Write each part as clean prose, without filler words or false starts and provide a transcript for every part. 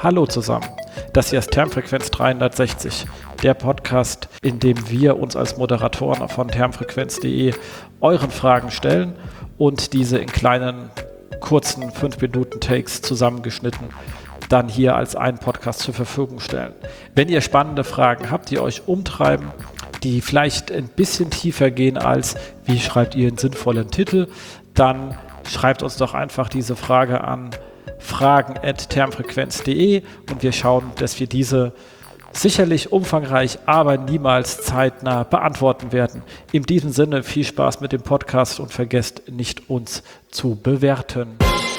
Hallo zusammen, das hier ist Termfrequenz 360, der Podcast, in dem wir uns als Moderatoren von termfrequenz.de euren Fragen stellen und diese in kleinen, kurzen 5-Minuten-Takes zusammengeschnitten dann hier als einen Podcast zur Verfügung stellen. Wenn ihr spannende Fragen habt, die euch umtreiben, die vielleicht ein bisschen tiefer gehen als, wie schreibt ihr einen sinnvollen Titel, dann schreibt uns doch einfach diese Frage an fragen@termfrequenz.de und wir schauen, dass wir diese sicherlich umfangreich, aber niemals zeitnah beantworten werden. In diesem Sinne viel Spaß mit dem Podcast und vergesst nicht, uns zu bewerten.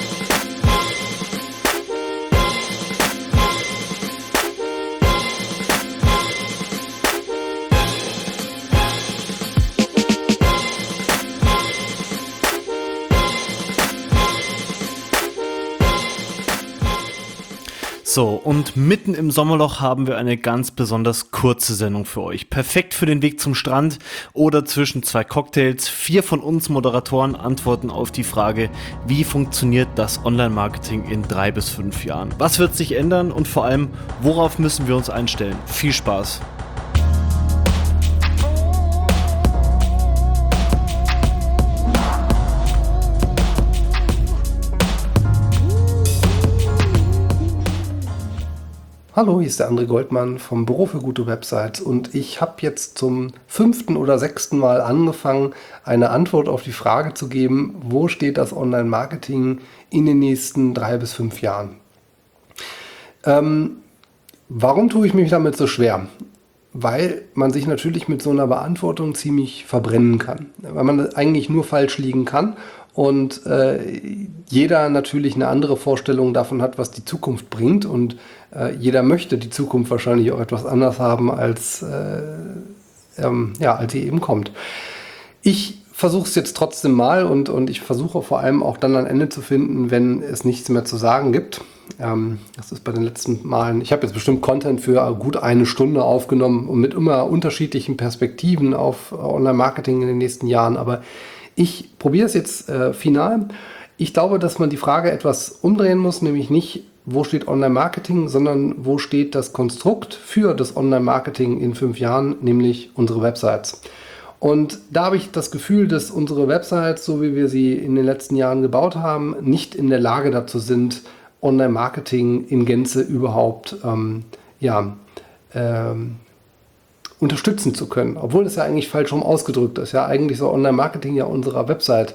So, und mitten im Sommerloch haben wir eine ganz besonders kurze Sendung für euch. Perfekt für den Weg zum Strand oder zwischen zwei Cocktails. 4 von uns Moderatoren antworten auf die Frage, wie funktioniert das Online-Marketing in 3 bis 5 Jahren? Was wird sich ändern und vor allem, worauf müssen wir uns einstellen? Viel Spaß! Hallo, hier ist der André Goldmann vom Büro für gute Websites und ich habe jetzt zum 5. oder 6. Mal angefangen, eine Antwort auf die Frage zu geben, wo steht das Online-Marketing in den nächsten 3 bis 5 Jahren? Warum tue ich mich damit so schwer? Weil man sich natürlich mit so einer Beantwortung ziemlich verbrennen kann, weil man eigentlich nur falsch liegen kann und jeder natürlich eine andere Vorstellung davon hat, was die Zukunft bringt und jeder möchte die Zukunft wahrscheinlich auch etwas anders haben, als sie eben kommt. Ich versuche es jetzt trotzdem mal und ich versuche vor allem auch dann ein Ende zu finden, wenn es nichts mehr zu sagen gibt. Das ist bei den letzten Malen, ich habe jetzt bestimmt Content für gut 1 Stunde aufgenommen und mit immer unterschiedlichen Perspektiven auf Online-Marketing in den nächsten Jahren, aber ich probiere es jetzt final. Ich glaube, dass man die Frage etwas umdrehen muss, nämlich nicht, wo steht Online-Marketing, sondern wo steht das Konstrukt für das Online-Marketing in 5 Jahren, nämlich unsere Websites. Und da habe ich das Gefühl, dass unsere Websites, so wie wir sie in den letzten Jahren gebaut haben, nicht in der Lage dazu sind, Online-Marketing in Gänze überhaupt unterstützen zu können. Obwohl das ja eigentlich falsch rum ausgedrückt ist. Ja, eigentlich soll Online-Marketing ja unsere Websites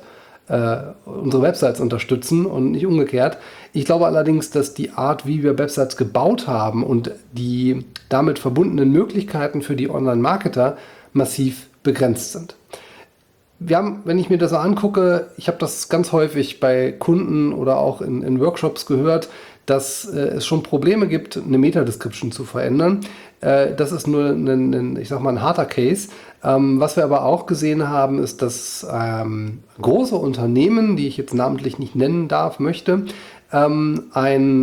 unterstützen und nicht umgekehrt. Ich glaube allerdings, dass die Art, wie wir Websites gebaut haben und die damit verbundenen Möglichkeiten für die Online-Marketer massiv begrenzt sind. Wir haben, wenn ich mir das so angucke, ich habe das ganz häufig bei Kunden oder auch in Workshops gehört, dass es schon Probleme gibt, eine Meta-Description zu verändern. Das ist nur ein harter Case. Was wir aber auch gesehen haben, ist, dass große Unternehmen, die ich jetzt namentlich nicht nennen möchte, ein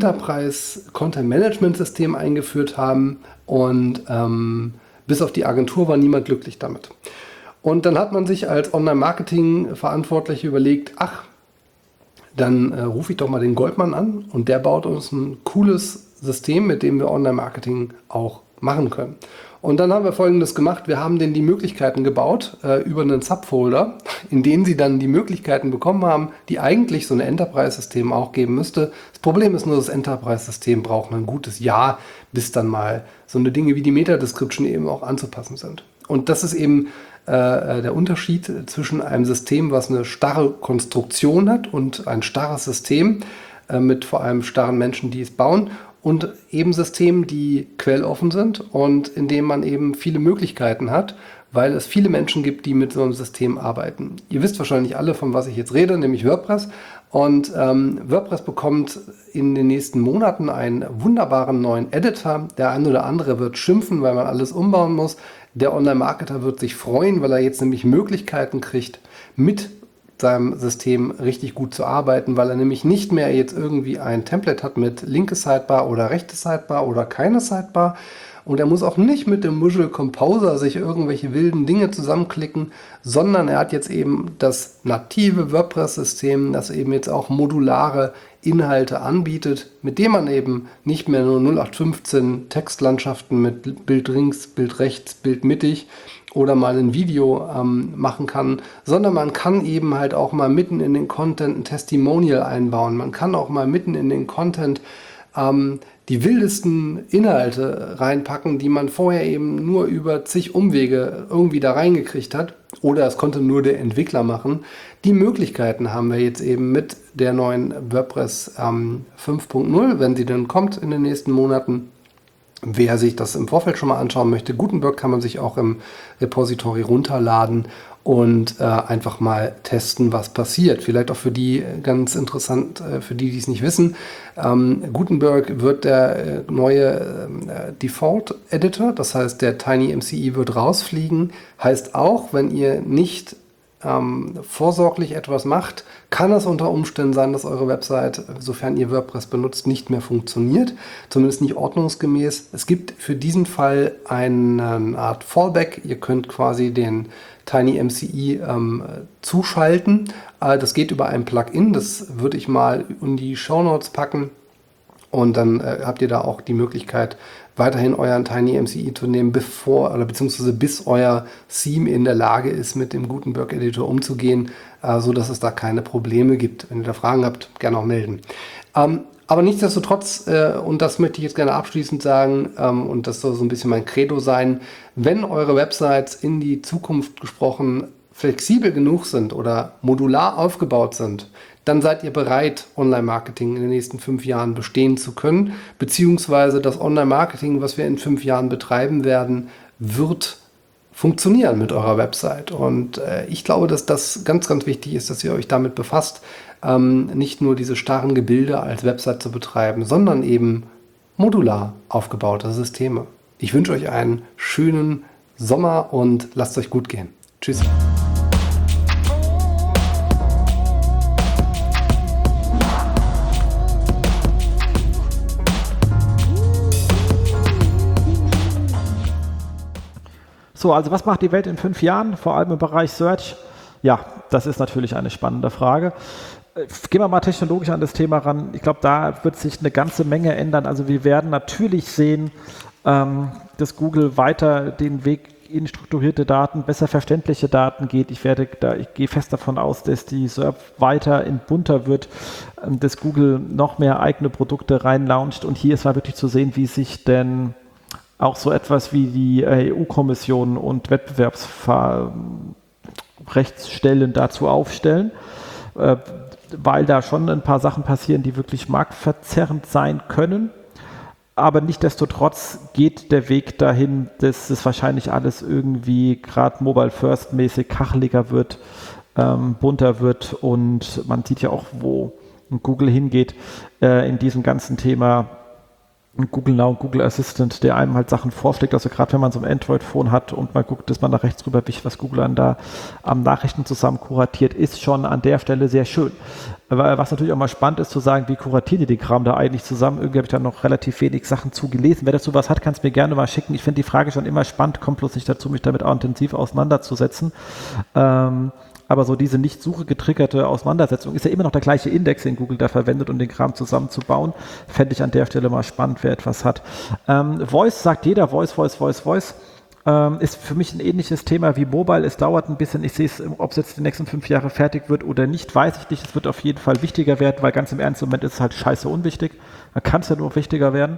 Enterprise-Content-Management-System eingeführt haben und bis auf die Agentur war niemand glücklich damit. Und dann hat man sich als Online-Marketing-Verantwortliche überlegt, dann rufe ich doch mal den Goldmann an und der baut uns ein cooles System, mit dem wir Online-Marketing auch machen können. Und dann haben wir Folgendes gemacht, wir haben denen die Möglichkeiten gebaut über einen Subfolder, in denen sie dann die Möglichkeiten bekommen haben, die eigentlich so ein Enterprise-System auch geben müsste. Das Problem ist nur, das Enterprise-System braucht ein gutes Jahr, bis dann mal so eine Dinge wie die Meta-Description eben auch anzupassen sind. Und das ist eben der Unterschied zwischen einem System, was eine starre Konstruktion hat und ein starres System mit vor allem starren Menschen, die es bauen und eben Systemen, die quelloffen sind und in dem man eben viele Möglichkeiten hat, weil es viele Menschen gibt, die mit so einem System arbeiten. Ihr wisst wahrscheinlich alle, von was ich jetzt rede, nämlich WordPress. Und WordPress bekommt in den nächsten Monaten einen wunderbaren neuen Editor. Der eine oder andere wird schimpfen, weil man alles umbauen muss. Der Online-Marketer wird sich freuen, weil er jetzt nämlich Möglichkeiten kriegt, mit seinem System richtig gut zu arbeiten, weil er nämlich nicht mehr jetzt irgendwie ein Template hat mit linke Sidebar oder rechte Sidebar oder keine Sidebar Und er muss auch nicht mit dem Visual Composer sich irgendwelche wilden Dinge zusammenklicken, sondern er hat jetzt eben das native WordPress-System, das eben jetzt auch modulare Inhalte anbietet, mit dem man eben nicht mehr nur 0815 Textlandschaften mit Bild links, Bild rechts, Bild mittig oder mal ein Video machen kann, sondern man kann eben halt auch mal mitten in den Content ein Testimonial einbauen. Man kann auch mal mitten in den Content die wildesten Inhalte reinpacken, die man vorher eben nur über zig Umwege irgendwie da reingekriegt hat. Oder es konnte nur der Entwickler machen. Die Möglichkeiten haben wir jetzt eben mit der neuen WordPress 5.0, wenn sie dann kommt in den nächsten Monaten. Wer sich das im Vorfeld schon mal anschauen möchte, Gutenberg kann man sich auch im Repository runterladen und einfach mal testen, was passiert. Vielleicht auch für die ganz interessant, für die es nicht wissen. Gutenberg wird der neue Default-Editor, das heißt, der TinyMCE wird rausfliegen. Heißt auch, wenn ihr nicht vorsorglich etwas macht, kann es unter Umständen sein, dass eure Website, sofern ihr WordPress benutzt, nicht mehr funktioniert, zumindest nicht ordnungsgemäß. Es gibt für diesen Fall eine Art Fallback. Ihr könnt quasi den TinyMCE zuschalten. Das geht über ein Plugin, das würde ich mal in die Shownotes packen. Und dann habt ihr da auch die Möglichkeit, weiterhin euren TinyMCE zu nehmen, beziehungsweise bis euer Theme in der Lage ist, mit dem Gutenberg Editor umzugehen, sodass es da keine Probleme gibt. Wenn ihr da Fragen habt, gerne auch melden. Aber nichtsdestotrotz, und das möchte ich jetzt gerne abschließend sagen, und das soll so ein bisschen mein Credo sein, wenn eure Websites in die Zukunft gesprochen flexibel genug sind oder modular aufgebaut sind, dann seid ihr bereit, Online-Marketing in den nächsten 5 Jahren bestehen zu können, beziehungsweise das Online-Marketing, was wir in 5 Jahren betreiben werden, wird funktionieren mit eurer Website. Und ich glaube, dass das ganz, ganz wichtig ist, dass ihr euch damit befasst, nicht nur diese starren Gebilde als Website zu betreiben, sondern eben modular aufgebaute Systeme. Ich wünsche euch einen schönen Sommer und lasst es euch gut gehen. Tschüss. So, also was macht die Welt in 5 Jahren, vor allem im Bereich Search? Ja, das ist natürlich eine spannende Frage. Gehen wir mal technologisch an das Thema ran. Ich glaube, da wird sich eine ganze Menge ändern. Also wir werden natürlich sehen, dass Google weiter den Weg in strukturierte Daten, besser verständliche Daten geht. Ich gehe fest davon aus, dass die SERP weiter bunter wird, dass Google noch mehr eigene Produkte reinlauncht. Und hier ist mal wirklich zu sehen, wie sich denn auch so etwas wie die EU-Kommission und Wettbewerbsrechtsstellen dazu aufstellen, weil da schon ein paar Sachen passieren, die wirklich marktverzerrend sein können. Aber nichtsdestotrotz geht der Weg dahin, dass es wahrscheinlich alles irgendwie gerade Mobile-First-mäßig kacheliger wird, bunter wird. Und man sieht ja auch, wo Google hingeht in diesem ganzen Thema Google Now und Google Assistant, der einem halt Sachen vorschlägt, also gerade wenn man so ein Android-Phone hat und man guckt, dass man da rechts rüber wischt, was Google dann da am Nachrichten zusammen kuratiert, ist schon an der Stelle sehr schön. Aber was natürlich auch mal spannend ist, zu sagen, wie kuratieren die den Kram da eigentlich zusammen? Irgendwie habe ich da noch relativ wenig Sachen zugelesen. Wer dazu was hat, kann es mir gerne mal schicken. Ich finde die Frage schon immer spannend, kommt bloß nicht dazu, mich damit auch intensiv auseinanderzusetzen. Aber so diese nicht Suche getriggerte Auseinandersetzung ist ja immer noch der gleiche Index, den Google da verwendet, um den Kram zusammenzubauen. Fände ich an der Stelle mal spannend, wer etwas hat. Voice sagt jeder, Voice. Ist für mich ein ähnliches Thema wie Mobile. Es dauert ein bisschen. Ich sehe es, ob es jetzt die nächsten 5 Jahre fertig wird oder nicht, weiß ich nicht. Es wird auf jeden Fall wichtiger werden, weil ganz im Ernst, im Moment ist es halt scheiße unwichtig. Da kann es ja nur wichtiger werden.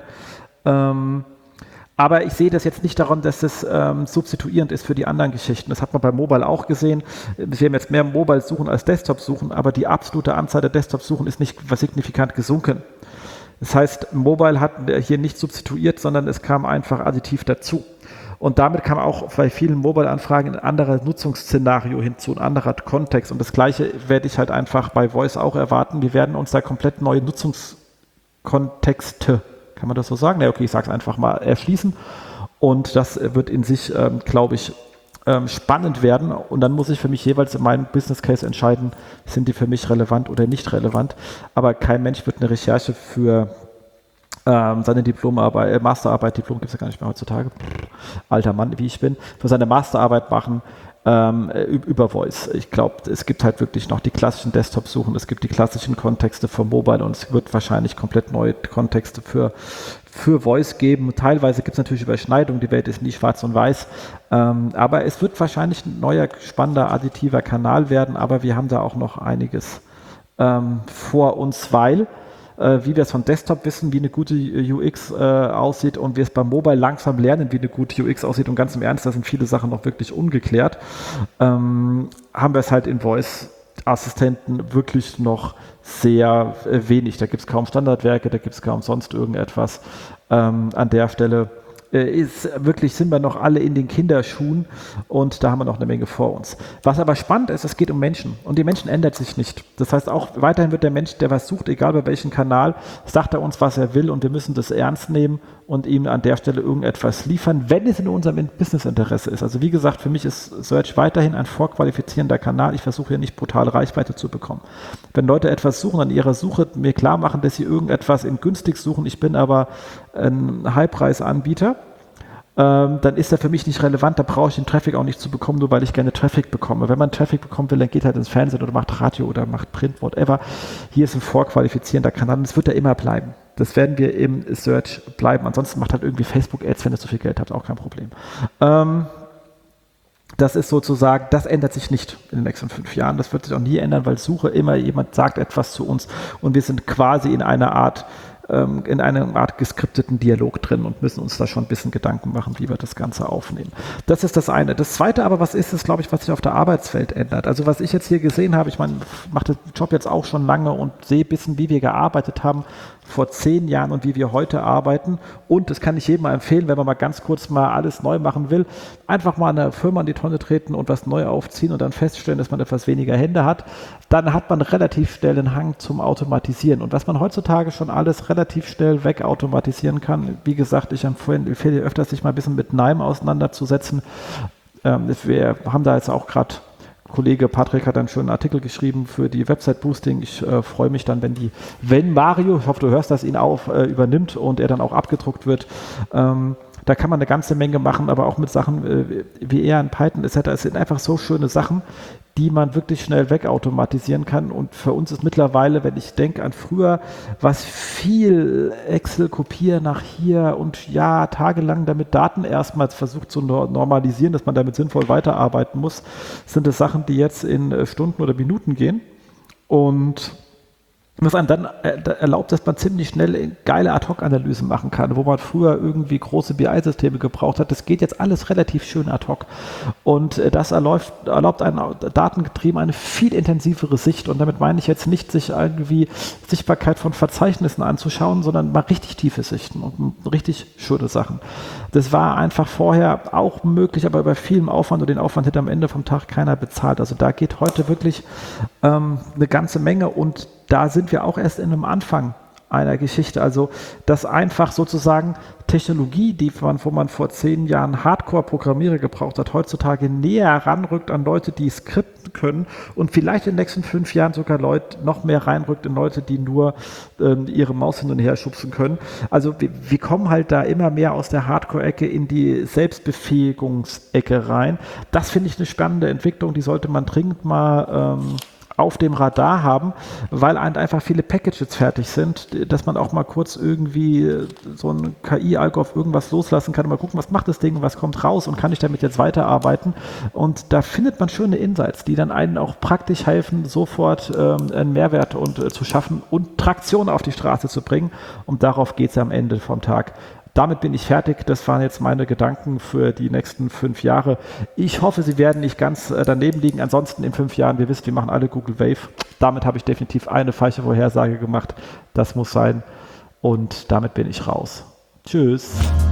Aber ich sehe das jetzt nicht daran, dass es substituierend ist für die anderen Geschichten. Das hat man bei Mobile auch gesehen. Wir haben jetzt mehr Mobile-Suchen als Desktop-Suchen, aber die absolute Anzahl der Desktop-Suchen ist nicht signifikant gesunken. Das heißt, Mobile hat hier nicht substituiert, sondern es kam einfach additiv dazu. Und damit kam auch bei vielen Mobile-Anfragen ein anderes Nutzungsszenario hinzu, ein anderer Kontext. Und das Gleiche werde ich halt einfach bei Voice auch erwarten. Wir werden uns da komplett neue Nutzungskontexte, kann man das so sagen? Ja, okay, ich sage es einfach mal, erschließen. Und das wird in sich, glaube ich, spannend werden. Und dann muss ich für mich jeweils in meinem Business Case entscheiden, sind die für mich relevant oder nicht relevant. Aber kein Mensch wird eine Recherche für seine Masterarbeit, Diplom gibt es ja gar nicht mehr heutzutage, alter Mann, wie ich bin, für seine Masterarbeit machen über Voice. Ich glaube, es gibt halt wirklich noch die klassischen Desktop-Suchen, es gibt die klassischen Kontexte für Mobile und es wird wahrscheinlich komplett neue Kontexte für Voice geben. Teilweise gibt es natürlich Überschneidungen, die Welt ist nie schwarz und weiß, aber es wird wahrscheinlich ein neuer, spannender, additiver Kanal werden, aber wir haben da auch noch einiges vor uns, weil wie wir es von Desktop wissen, wie eine gute UX aussieht und wir es beim Mobile langsam lernen, wie eine gute UX aussieht und ganz im Ernst, da sind viele Sachen noch wirklich ungeklärt, haben wir es halt in Voice-Assistenten wirklich noch sehr wenig. Da gibt es kaum Standardwerke, da gibt es kaum sonst irgendetwas. An der Stelle sind wir noch alle in den Kinderschuhen und da haben wir noch eine Menge vor uns. Was aber spannend ist, es geht um Menschen und die Menschen ändert sich nicht. Das heißt auch weiterhin wird der Mensch, der was sucht, egal bei welchem Kanal, sagt er uns, was er will und wir müssen das ernst nehmen und ihm an der Stelle irgendetwas liefern, wenn es in unserem Businessinteresse ist. Also wie gesagt, für mich ist Search weiterhin ein vorqualifizierender Kanal. Ich versuche hier nicht brutal Reichweite zu bekommen. Wenn Leute etwas suchen, an ihrer Suche mir klar machen, dass sie irgendetwas in günstig suchen, ich bin aber ein Highpreisanbieter, dann ist er für mich nicht relevant, da brauche ich den Traffic auch nicht zu bekommen, nur weil ich gerne Traffic bekomme. Wenn man Traffic bekommen will, dann geht halt ins Fernsehen oder macht Radio oder macht Print, whatever. Hier ist ein vorqualifizierender Kanal und das wird er immer bleiben. Das werden wir im Search bleiben. Ansonsten macht halt irgendwie Facebook-Ads, wenn ihr so viel Geld habt, auch kein Problem. Das ist sozusagen, das ändert sich nicht in den nächsten 5 Jahren. Das wird sich auch nie ändern, weil Suche immer jemand sagt etwas zu uns und wir sind quasi in einer Art geskripteten Dialog drin und müssen uns da schon ein bisschen Gedanken machen, wie wir das Ganze aufnehmen. Das ist das eine. Das zweite aber, was ist es, glaube ich, was sich auf der Arbeitswelt ändert? Also was ich jetzt hier gesehen habe, ich meine, ich mache den Job jetzt auch schon lange und sehe ein bisschen, wie wir gearbeitet haben vor 10 Jahren und wie wir heute arbeiten. Und das kann ich jedem mal empfehlen, wenn man mal ganz kurz mal alles neu machen will, einfach mal eine Firma in die Tonne treten und was neu aufziehen und dann feststellen, dass man etwas weniger Hände hat. Dann hat man relativ schnell den Hang zum Automatisieren. Und was man heutzutage schon alles relativ schnell wegautomatisieren kann, wie gesagt, ich empfehle dir öfters, sich mal ein bisschen mit NIME auseinanderzusetzen. Wir haben da jetzt auch gerade, Kollege Patrick hat einen schönen Artikel geschrieben für die Website-Boosting. Ich freue mich dann, wenn Mario, ich hoffe, du hörst das, ihn übernimmt und er dann auch abgedruckt wird. Da kann man eine ganze Menge machen, aber auch mit Sachen wie eher in Python etc. Es sind einfach so schöne Sachen, die man wirklich schnell wegautomatisieren kann. Und für uns ist mittlerweile, wenn ich denke an früher, was viel Excel kopieren nach hier und ja, tagelang damit Daten erstmals versucht zu normalisieren, dass man damit sinnvoll weiterarbeiten muss, sind es Sachen, die jetzt in Stunden oder Minuten gehen. Und was einem dann erlaubt, dass man ziemlich schnell geile Ad-Hoc-Analysen machen kann, wo man früher irgendwie große BI-Systeme gebraucht hat. Das geht jetzt alles relativ schön ad hoc. Und das erlaubt einem datengetrieben eine viel intensivere Sicht. Und damit meine ich jetzt nicht, sich irgendwie Sichtbarkeit von Verzeichnissen anzuschauen, sondern mal richtig tiefe Sichten und richtig schöne Sachen. Das war einfach vorher auch möglich, aber bei vielem Aufwand und den Aufwand hätte am Ende vom Tag keiner bezahlt. Also da geht heute wirklich eine ganze Menge und da sind wir auch erst in einem Anfang einer Geschichte. Also, dass einfach sozusagen Technologie, wo man vor 10 Jahren Hardcore-Programmierer gebraucht hat, heutzutage näher ranrückt an Leute, die skripten können und vielleicht in den nächsten 5 Jahren sogar noch mehr reinrückt in Leute, die nur ihre Maus hin und her schubsen können. Also wir kommen halt da immer mehr aus der Hardcore-Ecke in die Selbstbefähigungsecke rein. Das finde ich eine spannende Entwicklung, die sollte man dringend mal auf dem Radar haben, weil einfach viele Packages fertig sind, dass man auch mal kurz irgendwie so ein KI-Algo auf irgendwas loslassen kann und mal gucken, was macht das Ding, was kommt raus und kann ich damit jetzt weiterarbeiten. Und da findet man schöne Insights, die dann einen auch praktisch helfen, sofort einen Mehrwert zu schaffen und Traktion auf die Straße zu bringen. Und darauf geht es am Ende vom Tag. Damit bin ich fertig. Das waren jetzt meine Gedanken für die nächsten 5 Jahre. Ich hoffe, sie werden nicht ganz daneben liegen. Ansonsten in 5 Jahren, wir wissen, wir machen alle Google Wave. Damit habe ich definitiv eine falsche Vorhersage gemacht. Das muss sein. Und damit bin ich raus. Tschüss.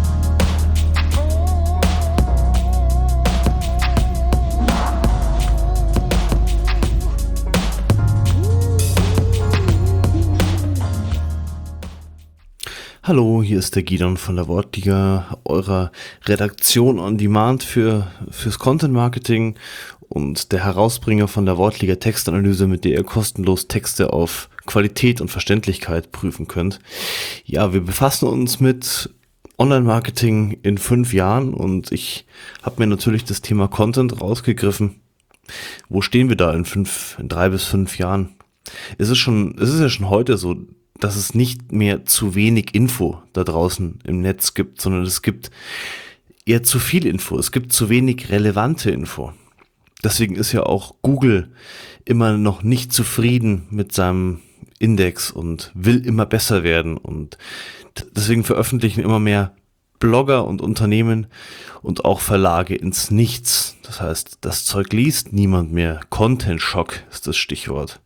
Hallo, hier ist der Gideon von der Wortliga, eurer Redaktion on Demand fürs Content Marketing. und der Herausbringer von der Wortliga Textanalyse, mit der ihr kostenlos Texte auf Qualität und Verständlichkeit prüfen könnt. Ja, wir befassen uns mit Online-Marketing in 5 Jahren und ich habe mir natürlich das Thema Content rausgegriffen. Wo stehen wir da in 3 bis 5 Jahren? Es ist ja schon heute so, dass es nicht mehr zu wenig Info da draußen im Netz gibt, sondern es gibt eher zu viel Info. Es gibt zu wenig relevante Info. Deswegen ist ja auch Google immer noch nicht zufrieden mit seinem Index und will immer besser werden, und deswegen veröffentlichen immer mehr Blogger und Unternehmen und auch Verlage ins Nichts. Das heißt, das Zeug liest niemand mehr. Content-Schock ist das Stichwort.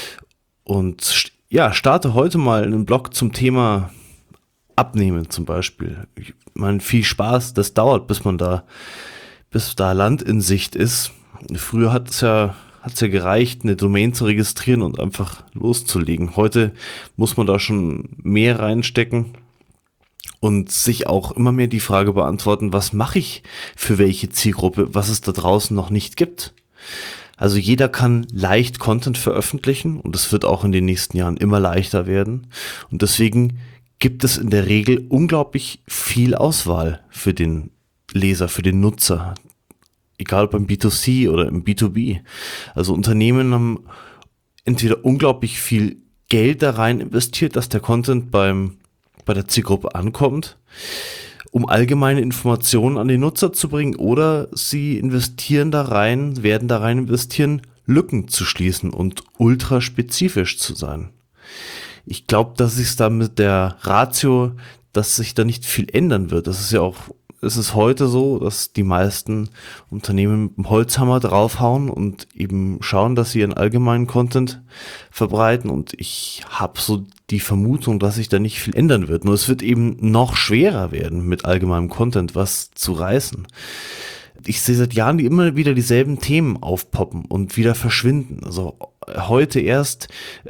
Und ja, starte heute mal einen Blog zum Thema Abnehmen zum Beispiel. Ich meine, viel Spaß, das dauert, bis da Land in Sicht ist. Früher hat's ja gereicht, eine Domain zu registrieren und einfach loszulegen. Heute muss man da schon mehr reinstecken und sich auch immer mehr die Frage beantworten, was mache ich für welche Zielgruppe, was es da draußen noch nicht gibt. Also jeder kann leicht Content veröffentlichen und es wird auch in den nächsten Jahren immer leichter werden. Und deswegen gibt es in der Regel unglaublich viel Auswahl für den Leser, für den Nutzer. Egal ob beim B2C oder im B2B. Also Unternehmen haben entweder unglaublich viel Geld da rein investiert, dass der Content bei der Zielgruppe ankommt, um allgemeine Informationen an den Nutzer zu bringen, oder sie werden da rein investieren, Lücken zu schließen und ultra spezifisch zu sein. Ich glaube, dass sich da mit der Ratio, dass sich da nicht viel ändern wird. Es ist heute so, dass die meisten Unternehmen mit dem Holzhammer draufhauen und eben schauen, dass sie ihren allgemeinen Content verbreiten, und ich habe so die Vermutung, dass sich da nicht viel ändern wird. Nur es wird eben noch schwerer werden, mit allgemeinem Content was zu reißen. Ich sehe seit Jahren immer wieder dieselben Themen aufpoppen und wieder verschwinden. Also heute erst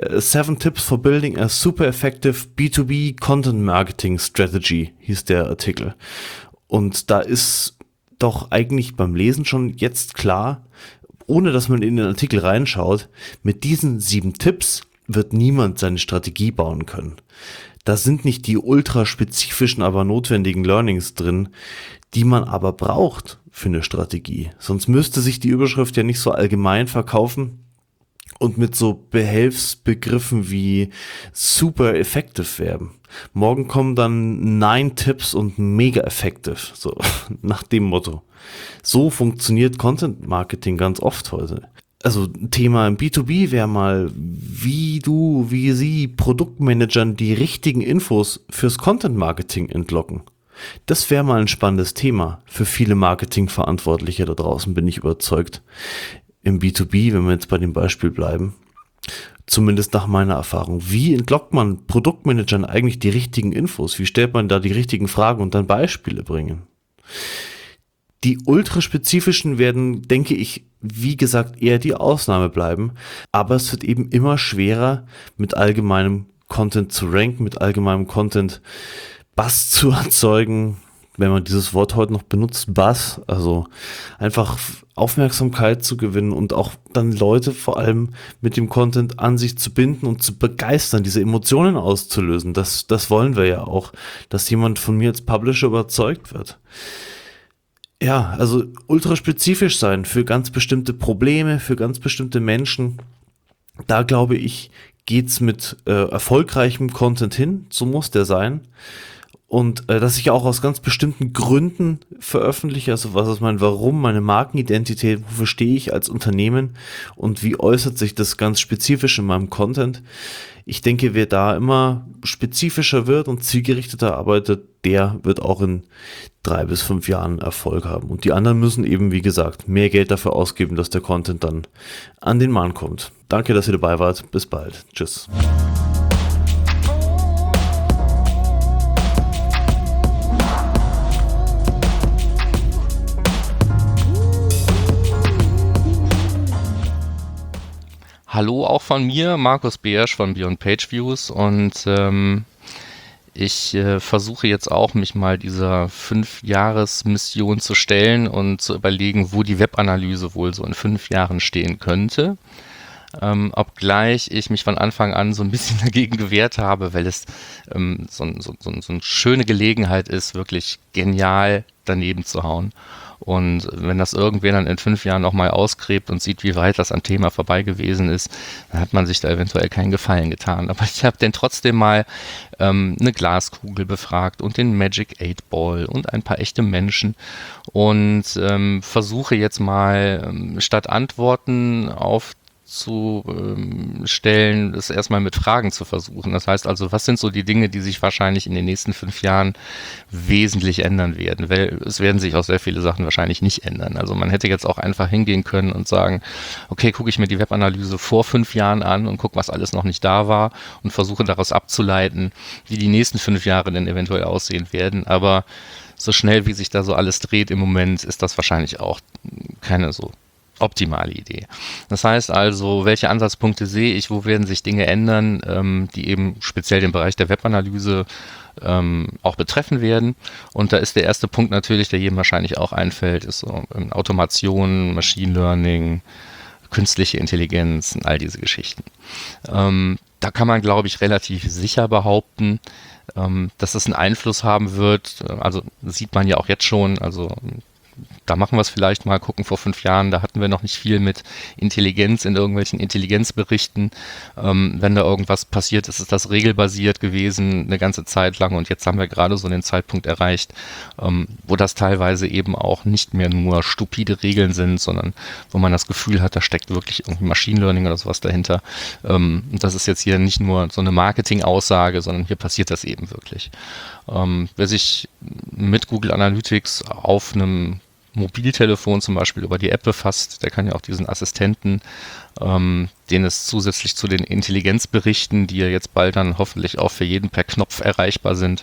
7 Tips for Building a Super Effective B2B Content Marketing Strategy hieß der Artikel. Und da ist doch eigentlich beim Lesen schon jetzt klar, ohne dass man in den Artikel reinschaut, mit diesen 7 Tipps wird niemand seine Strategie bauen können. Da sind nicht die ultraspezifischen, aber notwendigen Learnings drin, die man aber braucht für eine Strategie. Sonst müsste sich die Überschrift ja nicht so allgemein verkaufen und mit so Behelfsbegriffen wie super effective werben. Morgen kommen dann 9 Tipps und mega effective, so nach dem Motto. So funktioniert Content Marketing ganz oft heute. Also ein Thema im B2B wäre mal, wie Sie Produktmanagern die richtigen Infos fürs Content Marketing entlocken. Das wäre mal ein spannendes Thema für viele Marketingverantwortliche da draußen, bin ich überzeugt. Im B2B, wenn wir jetzt bei dem Beispiel bleiben, zumindest nach meiner Erfahrung. Wie entlockt man Produktmanagern eigentlich die richtigen Infos? Wie stellt man da die richtigen Fragen und dann Beispiele bringen? Die ultraspezifischen werden, denke ich, wie gesagt, eher die Ausnahme bleiben. Aber es wird eben immer schwerer, mit allgemeinem Content zu ranken, mit allgemeinem Content Buzz zu erzeugen, wenn man dieses Wort heute noch benutzt, Buzz, also einfach Aufmerksamkeit zu gewinnen und auch dann Leute vor allem mit dem Content an sich zu binden und zu begeistern, diese Emotionen auszulösen. Das wollen wir ja auch, dass jemand von mir als Publisher überzeugt wird. Ja, also ultraspezifisch sein für ganz bestimmte Probleme, für ganz bestimmte Menschen. Da glaube ich, geht's mit erfolgreichem Content hin, so muss der sein. Und dass ich auch aus ganz bestimmten Gründen veröffentliche, also was ist mein Warum, meine Markenidentität, wofür stehe ich als Unternehmen und wie äußert sich das ganz spezifisch in meinem Content. Ich denke, wer da immer spezifischer wird und zielgerichteter arbeitet, der wird auch in 3 bis 5 Jahren Erfolg haben. Und die anderen müssen eben, wie gesagt, mehr Geld dafür ausgeben, dass der Content dann an den Mann kommt. Danke, dass ihr dabei wart. Bis bald. Tschüss. Hallo auch von mir, Markus Beersch von Beyond Page Views, und Ich versuche jetzt auch, mich mal dieser 5-Jahres-Mission zu stellen und zu überlegen, wo die Webanalyse wohl so in 5 Jahren stehen könnte. Obgleich ich mich von Anfang an so ein bisschen dagegen gewehrt habe, weil es so eine schöne Gelegenheit ist, wirklich genial daneben zu hauen. Und wenn das irgendwer dann in 5 Jahren nochmal ausgräbt und sieht, wie weit das am Thema vorbei gewesen ist, dann hat man sich da eventuell keinen Gefallen getan. Aber ich habe dann trotzdem mal eine Glaskugel befragt und den Magic 8 Ball und ein paar echte Menschen und versuche jetzt mal statt Antworten aufzustellen, das erstmal mit Fragen zu versuchen. Das heißt also, was sind so die Dinge, die sich wahrscheinlich in den nächsten 5 Jahren wesentlich ändern werden? Weil es werden sich auch sehr viele Sachen wahrscheinlich nicht ändern. Also man hätte jetzt auch einfach hingehen können und sagen, okay, gucke ich mir die Webanalyse vor 5 Jahren an und gucke, was alles noch nicht da war und versuche daraus abzuleiten, wie die nächsten 5 Jahre denn eventuell aussehen werden. Aber so schnell, wie sich da so alles dreht im Moment, ist das wahrscheinlich auch keine so optimale Idee. Das heißt also, welche Ansatzpunkte sehe ich, wo werden sich Dinge ändern, die eben speziell den Bereich der Webanalyse auch betreffen werden. Und da ist der erste Punkt natürlich, der jedem wahrscheinlich auch einfällt, ist so Automation, Machine Learning, künstliche Intelligenz und all diese Geschichten. Da kann man, glaube ich, relativ sicher behaupten, dass es einen Einfluss haben wird. Also sieht man ja auch jetzt schon, also da machen wir es vielleicht mal, gucken vor 5 Jahren, da hatten wir noch nicht viel mit Intelligenz in irgendwelchen Intelligenzberichten. Wenn da irgendwas passiert ist, ist das regelbasiert gewesen eine ganze Zeit lang und jetzt haben wir gerade so den Zeitpunkt erreicht, wo das teilweise eben auch nicht mehr nur stupide Regeln sind, sondern wo man das Gefühl hat, da steckt wirklich irgendwie Machine Learning oder sowas dahinter. Und das ist jetzt hier nicht nur so eine Marketing-Aussage, sondern hier passiert das eben wirklich. Wer sich mit Google Analytics auf einem Mobiltelefon zum Beispiel über die App befasst, der kann ja auch diesen Assistenten, den es zusätzlich zu den Intelligenzberichten, die ja jetzt bald dann hoffentlich auch für jeden per Knopf erreichbar sind,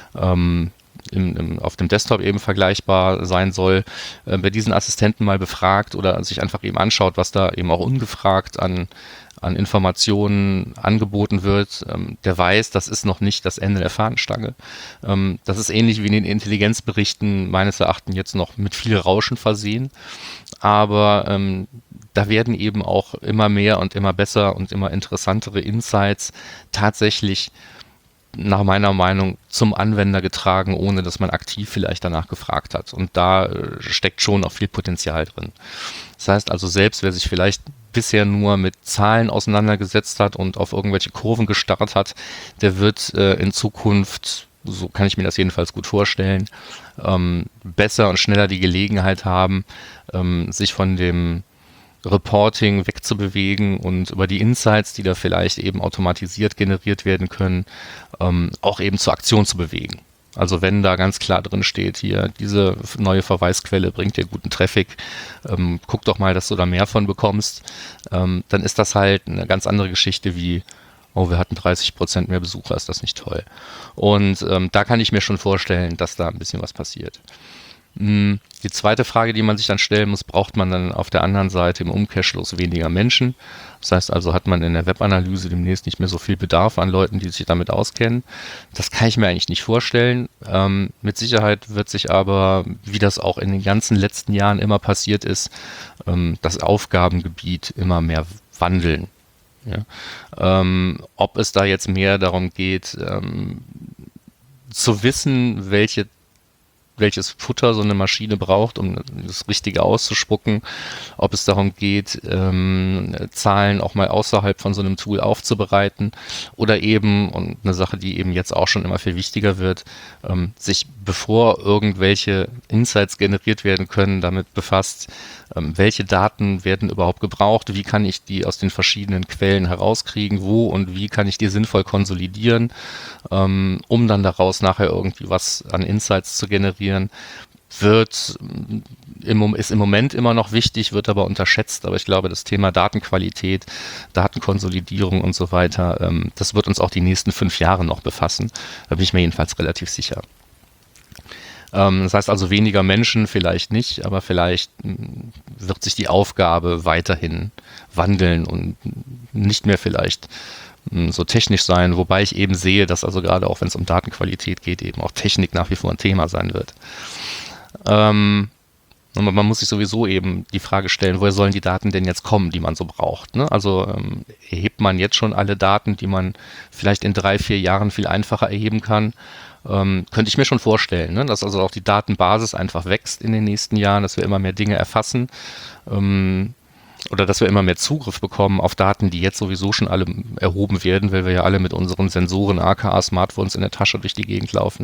auf dem Desktop eben vergleichbar sein soll, wer diesen Assistenten mal befragt oder sich einfach eben anschaut, was da eben auch ungefragt an Informationen angeboten wird, der weiß, das ist noch nicht das Ende der Fahnenstange. Das ist ähnlich wie in den Intelligenzberichten meines Erachtens jetzt noch mit viel Rauschen versehen, aber da werden eben auch immer mehr und immer besser und immer interessantere Insights tatsächlich nach meiner Meinung zum Anwender getragen, ohne dass man aktiv vielleicht danach gefragt hat. Und da steckt schon auch viel Potenzial drin. Das heißt also, selbst wer sich vielleicht bisher nur mit Zahlen auseinandergesetzt hat und auf irgendwelche Kurven gestarrt hat, der wird in Zukunft, so kann ich mir das jedenfalls gut vorstellen, besser und schneller die Gelegenheit haben, sich von dem Reporting wegzubewegen und über die Insights, die da vielleicht eben automatisiert generiert werden können, auch eben zur Aktion zu bewegen. Also wenn da ganz klar drin steht, hier, diese neue Verweisquelle bringt dir guten Traffic, guck doch mal, dass du da mehr von bekommst, dann ist das halt eine ganz andere Geschichte wie, oh, wir hatten 30% mehr Besucher, ist das nicht toll. Und da kann ich mir schon vorstellen, dass da ein bisschen was passiert. Die zweite Frage, die man sich dann stellen muss, braucht man dann auf der anderen Seite im Umkehrschluss weniger Menschen? Das heißt also, hat man in der Webanalyse demnächst nicht mehr so viel Bedarf an Leuten, die sich damit auskennen? Das kann ich mir eigentlich nicht vorstellen. Mit Sicherheit wird sich aber, wie das auch in den ganzen letzten Jahren immer passiert ist, das Aufgabengebiet immer mehr wandeln. Ja? Ob es da jetzt mehr darum geht, zu wissen, welches Futter so eine Maschine braucht, um das Richtige auszuspucken, ob es darum geht, Zahlen auch mal außerhalb von so einem Tool aufzubereiten oder eben, und eine Sache, die eben jetzt auch schon immer viel wichtiger wird, sich bevor irgendwelche Insights generiert werden können, damit befasst, welche Daten werden überhaupt gebraucht, wie kann ich die aus den verschiedenen Quellen herauskriegen, wo und wie kann ich die sinnvoll konsolidieren, um dann daraus nachher irgendwie was an Insights zu generieren, ist im Moment immer noch wichtig, wird aber unterschätzt. Aber ich glaube, das Thema Datenqualität, Datenkonsolidierung und so weiter, das wird uns auch die nächsten 5 Jahre noch befassen. Da bin ich mir jedenfalls relativ sicher. Das heißt also, weniger Menschen vielleicht nicht, aber vielleicht wird sich die Aufgabe weiterhin wandeln und nicht mehr vielleicht so technisch sein, wobei ich eben sehe, dass also gerade auch wenn es um Datenqualität geht, eben auch Technik nach wie vor ein Thema sein wird. Und man muss sich sowieso eben die Frage stellen, woher sollen die Daten denn jetzt kommen, die man so braucht, ne? Also erhebt man jetzt schon alle Daten, die man vielleicht in 3-4 Jahren viel einfacher erheben kann? Könnte ich mir schon vorstellen, ne? Dass also auch die Datenbasis einfach wächst in den nächsten Jahren, dass wir immer mehr Dinge erfassen, oder dass wir immer mehr Zugriff bekommen auf Daten, die jetzt sowieso schon alle erhoben werden, weil wir ja alle mit unseren Sensoren, aka Smartphones in der Tasche durch die Gegend laufen.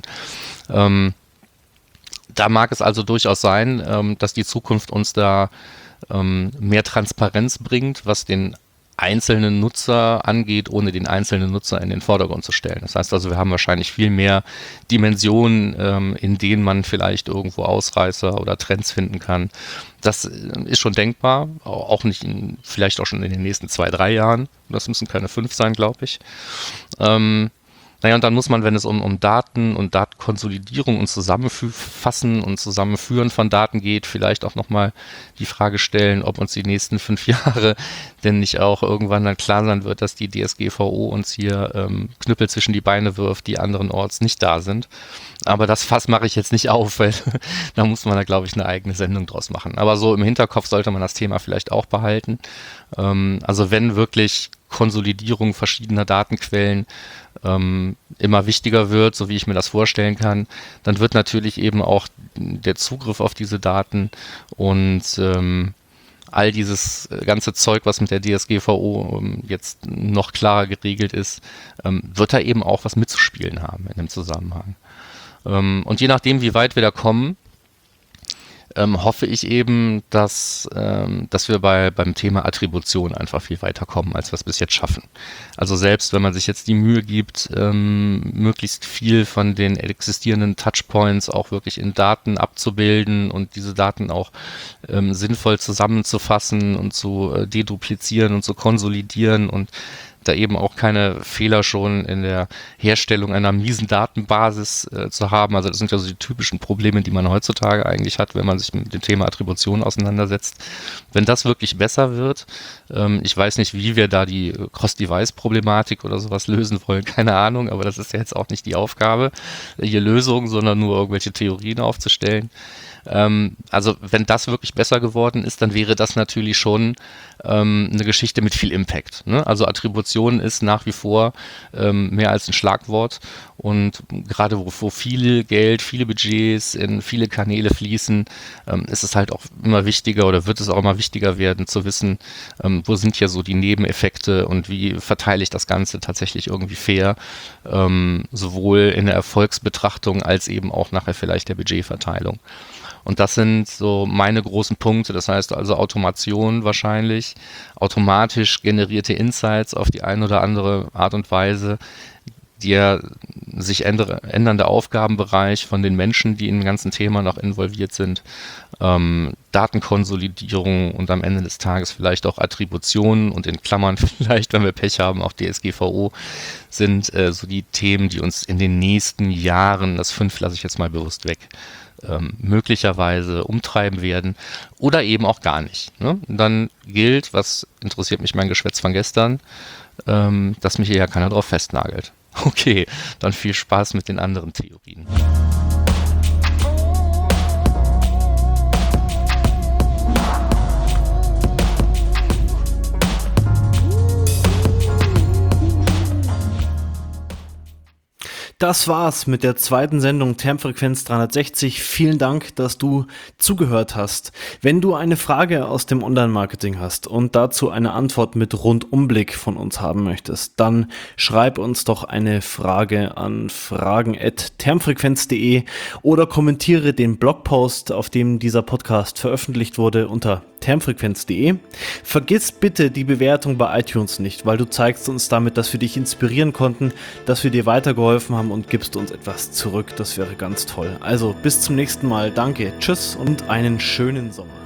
Da mag es also durchaus sein, dass die Zukunft uns da mehr Transparenz bringt, was den einzelnen Nutzer angeht, ohne den einzelnen Nutzer in den Vordergrund zu stellen. Das heißt also, wir haben wahrscheinlich viel mehr Dimensionen, in denen man vielleicht irgendwo Ausreißer oder Trends finden kann. Das ist schon denkbar, auch nicht vielleicht auch schon in den nächsten 2-3 Jahren. Das müssen keine 5 sein, glaube ich. Naja, und dann muss man, wenn es um Daten und Datenkonsolidierung und Zusammenfassen und Zusammenführen von Daten geht, vielleicht auch nochmal die Frage stellen, ob uns die nächsten 5 Jahre denn nicht auch irgendwann dann klar sein wird, dass die DSGVO uns hier Knüppel zwischen die Beine wirft, die anderenorts nicht da sind. Aber das Fass mache ich jetzt nicht auf, weil da muss man da, glaube ich, eine eigene Sendung draus machen. Aber so im Hinterkopf sollte man das Thema vielleicht auch behalten. Also wenn wirklich Konsolidierung verschiedener Datenquellen immer wichtiger wird, so wie ich mir das vorstellen kann, dann wird natürlich eben auch der Zugriff auf diese Daten und all dieses ganze Zeug, was mit der DSGVO jetzt noch klarer geregelt ist, wird da eben auch was mitzuspielen haben in dem Zusammenhang. Und je nachdem, wie weit wir da kommen, hoffe ich eben, dass wir beim Thema Attribution einfach viel weiter kommen, als wir es bis jetzt schaffen. Also selbst wenn man sich jetzt die Mühe gibt, möglichst viel von den existierenden Touchpoints auch wirklich in Daten abzubilden und diese Daten auch sinnvoll zusammenzufassen und zu deduplizieren und zu konsolidieren und da eben auch keine Fehler schon in der Herstellung einer miesen Datenbasis zu haben. Also das sind ja so die typischen Probleme, die man heutzutage eigentlich hat, wenn man sich mit dem Thema Attribution auseinandersetzt. Wenn das wirklich besser wird, ich weiß nicht, wie wir da die Cross-Device-Problematik oder sowas lösen wollen, keine Ahnung, aber das ist ja jetzt auch nicht die Aufgabe, hier Lösungen, sondern nur irgendwelche Theorien aufzustellen. Also wenn das wirklich besser geworden ist, dann wäre das natürlich schon eine Geschichte mit viel Impact, ne? Also Attribution ist nach wie vor mehr als ein Schlagwort und gerade wo viel Geld, viele Budgets in viele Kanäle fließen, ist es halt auch immer wichtiger oder wird es auch immer wichtiger werden zu wissen, wo sind hier so die Nebeneffekte und wie verteile ich das Ganze tatsächlich irgendwie fair, sowohl in der Erfolgsbetrachtung als eben auch nachher vielleicht der Budgetverteilung. Und das sind so meine großen Punkte, das heißt also Automation wahrscheinlich, automatisch generierte Insights auf die eine oder andere Art und Weise, der sich ändernde Aufgabenbereich von den Menschen, die in dem ganzen Thema noch involviert sind, Datenkonsolidierung und am Ende des Tages vielleicht auch Attributionen und in Klammern vielleicht, wenn wir Pech haben, auch DSGVO, sind so die Themen, die uns in den nächsten Jahren, das 5 lasse ich jetzt mal bewusst weg, möglicherweise umtreiben werden oder eben auch gar nicht. Ne? Dann gilt, was interessiert mich mein Geschwätz von gestern, dass mich hier ja keiner drauf festnagelt. Okay, dann viel Spaß mit den anderen Theorien. Das war's mit der zweiten Sendung Termfrequenz 360. Vielen Dank, dass du zugehört hast. Wenn du eine Frage aus dem Online-Marketing hast und dazu eine Antwort mit Rundumblick von uns haben möchtest, dann schreib uns doch eine Frage an fragen@termfrequenz.de oder kommentiere den Blogpost, auf dem dieser Podcast veröffentlicht wurde, unter termfrequenz.de. Vergiss bitte die Bewertung bei iTunes nicht, weil du zeigst uns damit, dass wir dich inspirieren konnten, dass wir dir weitergeholfen haben und gibst uns etwas zurück. Das wäre ganz toll. Also bis zum nächsten Mal. Danke, tschüss und einen schönen Sommer.